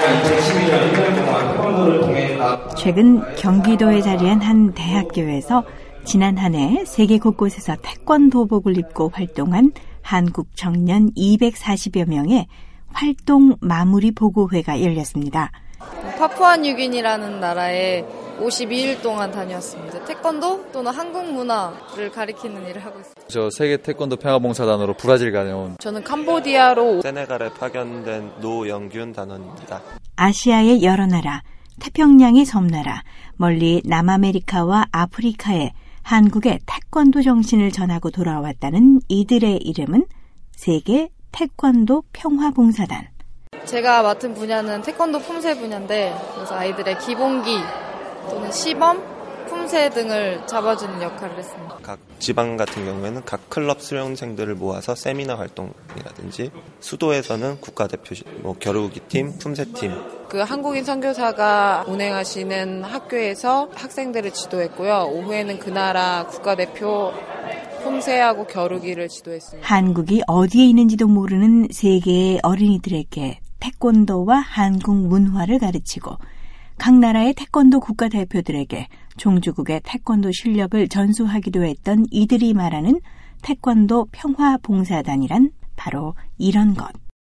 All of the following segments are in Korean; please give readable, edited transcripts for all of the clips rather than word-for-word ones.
최근 경기도에 자리한 한 대학교에서 지난 한 해 세계 곳곳에서 태권도복을 입고 활동한 한국 청년 240여 명의 활동 마무리 보고회가 열렸습니다. 파푸아뉴기니라는 나라에 52일 동안 다녀왔습니다. 태권도 또는 한국 문화를 가리키는 일을 하고 있습니다. 저 세계 태권도 평화봉사단으로 브라질 다녀온. 저는 캄보디아로 세네갈에 파견된 노영균 단원입니다. 아시아의 여러 나라, 태평양의 섬나라, 멀리 남아메리카와 아프리카에 한국의 태권도 정신을 전하고 돌아왔다는 이들의 이름은 세계 태권도 평화봉사단. 제가 맡은 분야는 태권도 품새 분야인데, 그래서 아이들의 기본기 또는 시범, 품새 등을 잡아주는 역할을 했습니다. 각 지방 같은 경우에는 각 클럽 수련생들을 모아서 세미나 활동이라든지, 수도에서는 국가대표 겨루기팀, 품새팀. 그 한국인 선교사가 운행하시는 학교에서 학생들을 지도했고요. 오후에는 그 나라 국가대표 품새하고 겨루기를 지도했습니다. 한국이 어디에 있는지도 모르는 세계의 어린이들에게 태권도와 한국 문화를 가르치고 각 나라의 태권도 국가대표들에게 종주국의 태권도 실력을 전수하기도 했던 이들이 말하는 태권도 평화봉사단이란 바로 이런 것.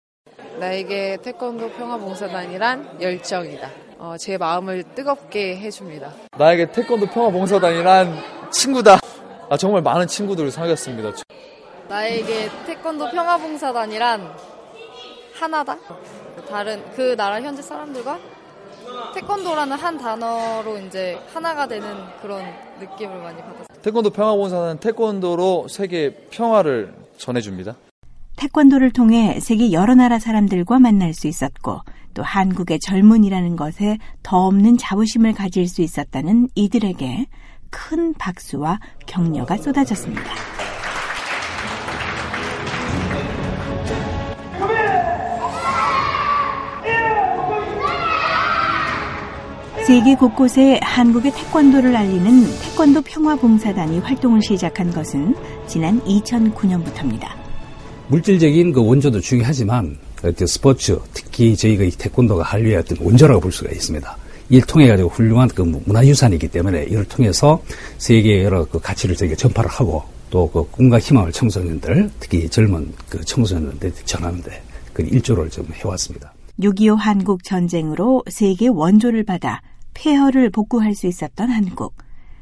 나에게 태권도 평화봉사단이란 열정이다. 제 마음을 뜨겁게 해줍니다. 나에게 태권도 평화봉사단이란 친구다. 정말 많은 친구들을 사귀었습니다. 나에게 태권도 평화봉사단이란 하나다. 다른 그 나라 현지 사람들과 태권도라는 한 단어로 이제 하나가 되는 그런 느낌을 많이 받았어요. 태권도 평화봉사단은 태권도로 세계 평화를 전해줍니다. 태권도를 통해 세계 여러 나라 사람들과 만날 수 있었고 또 한국의 젊은이라는 것에 더 없는 자부심을 가질 수 있었다는 이들에게 큰 박수와 격려가 쏟아졌습니다. 세계 곳곳에 한국의 태권도를 알리는 태권도 평화봉사단이 활동을 시작한 것은 지난 2009년부터입니다. 물질적인 그 원조도 중요하지만 스포츠, 특히 저희가 이 태권도가 한류의 어떤 원조라고 볼 수가 있습니다. 이를 통해 가지고 훌륭한 그 문화유산이기 때문에 이를 통해서 세계의 여러 그 가치를 저희가 전파를 하고 또 그 꿈과 희망을 청소년들, 특히 젊은 그 청소년들한테 전하는데 그 일조를 좀 해왔습니다. 6.25 한국 전쟁으로 세계 원조를 받아 폐허를 복구할 수 있었던 한국.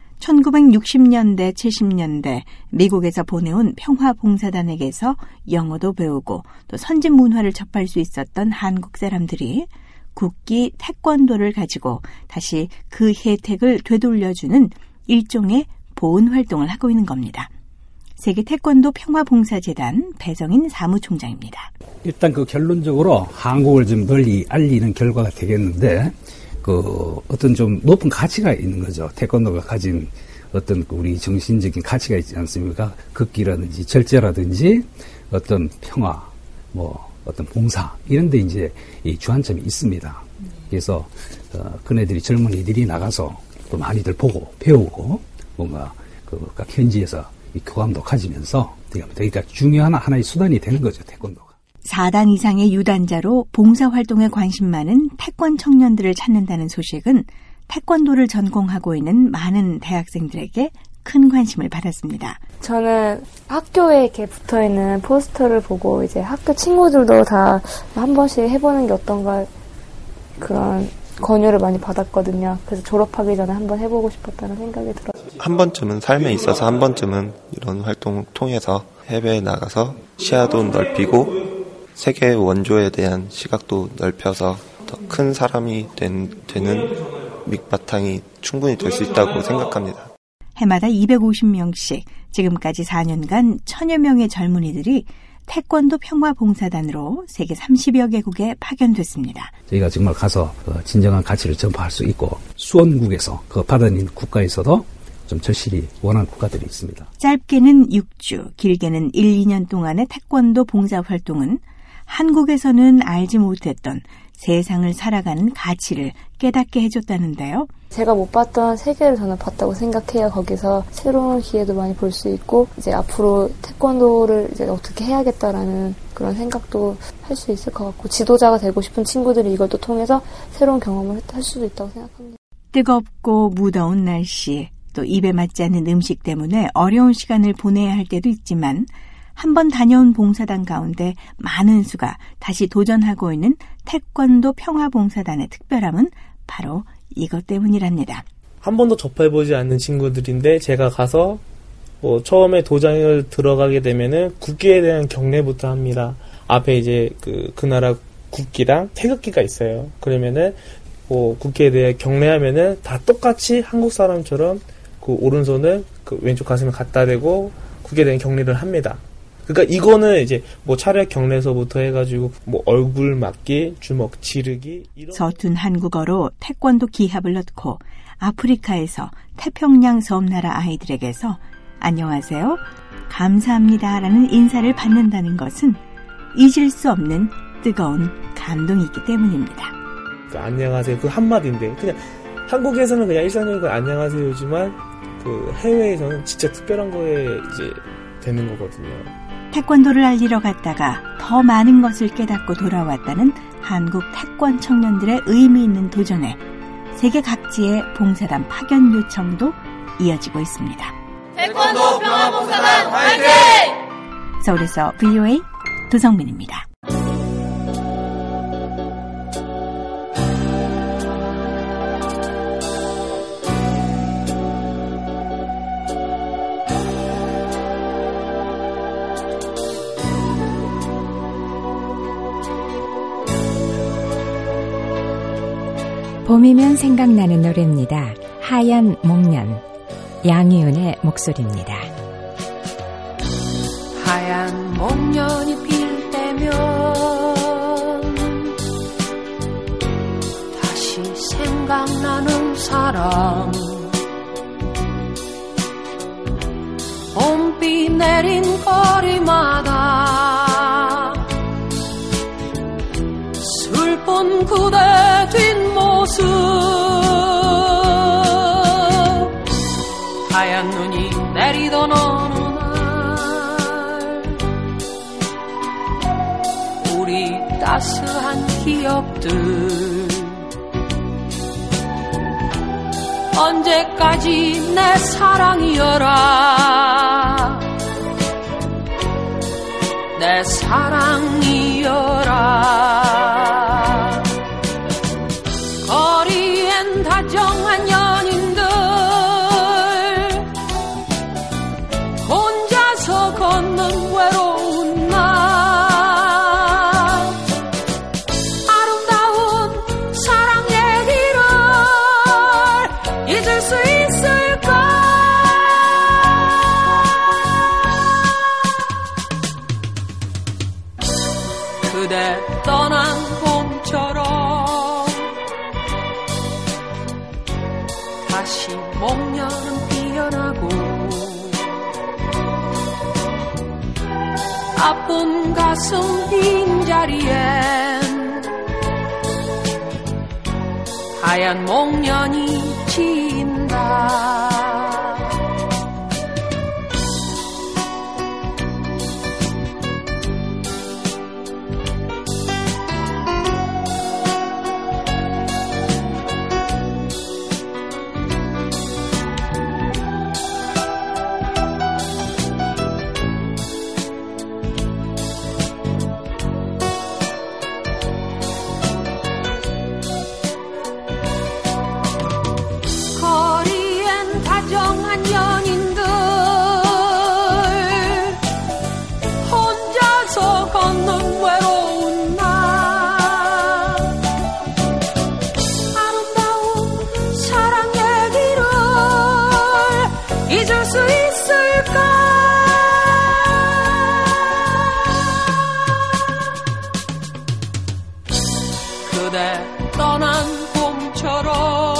1960년대, 70년대 미국에서 보내온 평화봉사단에게서 영어도 배우고 또 선진 문화를 접할 수 있었던 한국 사람들이 국기 태권도를 가지고 다시 그 혜택을 되돌려주는 일종의 보훈 활동을 하고 있는 겁니다. 세계 태권도 평화봉사재단 배정인 사무총장입니다. 일단 그 결론적으로 한국을 좀 널리 알리는 결과가 되겠는데 그 어떤 좀 높은 가치가 있는 거죠. 태권도가 가진 어떤 우리 정신적인 가치가 있지 않습니까? 극기라든지 절제라든지 어떤 평화, 어떤 봉사 이런 데 이제 이 주안점이 있습니다. 그래서 그네들이 젊은이들이 나가서 또 많이들 보고 배우고 뭔가 각 현지에서 이 교감도 가지면서 그러니까 중요한 하나의 수단이 되는 거죠, 태권도가. 4단 이상의 유단자로 봉사활동에 관심 많은 태권 청년들을 찾는다는 소식은 태권도를 전공하고 있는 많은 대학생들에게 큰 관심을 받았습니다. 저는 학교에 이렇게 붙어있는 포스터를 보고 이제 학교 친구들도 다 한 번씩 해보는 게 어떤가 그런 권유를 많이 받았거든요. 그래서 졸업하기 전에 한번 해보고 싶었다는 생각이 들어요. 한 번쯤은 삶에 있어서 한 번쯤은 이런 활동을 통해서 해외에 나가서 시야도 넓히고 세계 원조에 대한 시각도 넓혀서 더 큰 사람이 되는 밑바탕이 충분히 될 수 있다고 생각합니다. 해마다 250명씩 지금까지 4년간 1000여 명의 젊은이들이 태권도 평화봉사단으로 세계 30여 개국에 파견됐습니다. 저희가 정말 가서 진정한 가치를 전파할 수 있고 수원국에서 그 받아낸 국가에서도 좀 절실히 원하는 국가들이 있습니다. 짧게는 6주, 길게는 1, 2년 동안의 태권도 봉사활동은 한국에서는 알지 못했던 세상을 살아가는 가치를 깨닫게 해줬다는데요. 제가 못 봤던 세계를 저는 봤다고 생각해요. 거기서 새로운 기회도 많이 볼 수 있고 이제 앞으로 태권도를 이제 어떻게 해야겠다라는 그런 생각도 할 수 있을 것 같고 지도자가 되고 싶은 친구들이 이걸 또 통해서 새로운 경험을 할 수도 있다고 생각합니다. 뜨겁고 무더운 날씨, 또 입에 맞지 않는 음식 때문에 어려운 시간을 보내야 할 때도 있지만 한번 다녀온 봉사단 가운데 많은 수가 다시 도전하고 있는 태권도 평화봉사단의 특별함은 바로 이것 때문이랍니다. 한 번도 접해보지 않는 친구들인데 제가 가서 처음에 도장을 들어가게 되면은 국기에 대한 경례부터 합니다. 앞에 이제 그 나라 국기랑 태극기가 있어요. 그러면은 국기에 대해 경례하면은 다 똑같이 한국 사람처럼 그 오른손을 그 왼쪽 가슴에 갖다 대고 국기에 대한 경례를 합니다. 그러니까 이거는 이제 차렷 경례서부터 해가지고 얼굴 맞기, 주먹 지르기 이런 서툰 한국어로 태권도 기합을 넣고 아프리카에서 태평양 섬나라 아이들에게서 안녕하세요, 감사합니다라는 인사를 받는다는 것은 잊을 수 없는 뜨거운 감동이기 때문입니다. 안녕하세요 그 한마디인데 그냥 한국에서는 그냥 일상적으로 안녕하세요지만 그 해외에서는 진짜 특별한 거에 이제 되는 거거든요. 태권도를 알리러 갔다가 더 많은 것을 깨닫고 돌아왔다는 한국 태권 청년들의 의미 있는 도전에 세계 각지의 봉사단 파견 요청도 이어지고 있습니다. 태권도 평화봉사단 화이팅! 서울에서 VOA 도성민입니다. 봄이면 생각나는 노래입니다. 하얀 목련, 양희은의 목소리입니다. 하얀 목련이 필 때면 다시 생각나는 사람, 봄비 내린 거리마다 슬픈 그대 뒷모습, 하얀 눈이 내리던 어느 날 우리 따스한 기억들 언제까지 내 사랑이여라, 내 사랑이여라. 거리엔 다정한 연인들 혼자서 걷는 외로운 날, 아름다운 사랑 얘기를 잊을 수 있을까? 그대 떠난 봄처럼 다시 목련은 피어나고 아픈 가슴 빈자리엔 하얀 목련이 진다. 거리엔 다정한 연인들 혼자서 걷는 외로운 날, 아름다운 사랑 얘기를 잊을 수 있을까? 그대 떠난 봄처럼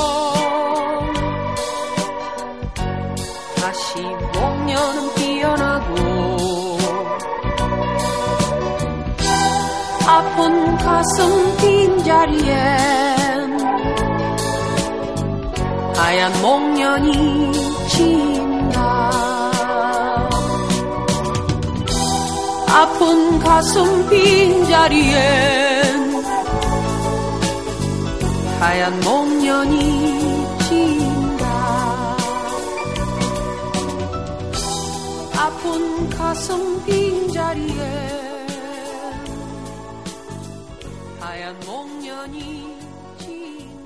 다시 목련은 피어나고 아픈 가슴 빈자리엔 하얀 목련이 진다. 아픈 가슴 빈자리엔 하얀 목련이 진다. 아픈 가슴 빈자리에 하얀 목련이 진다.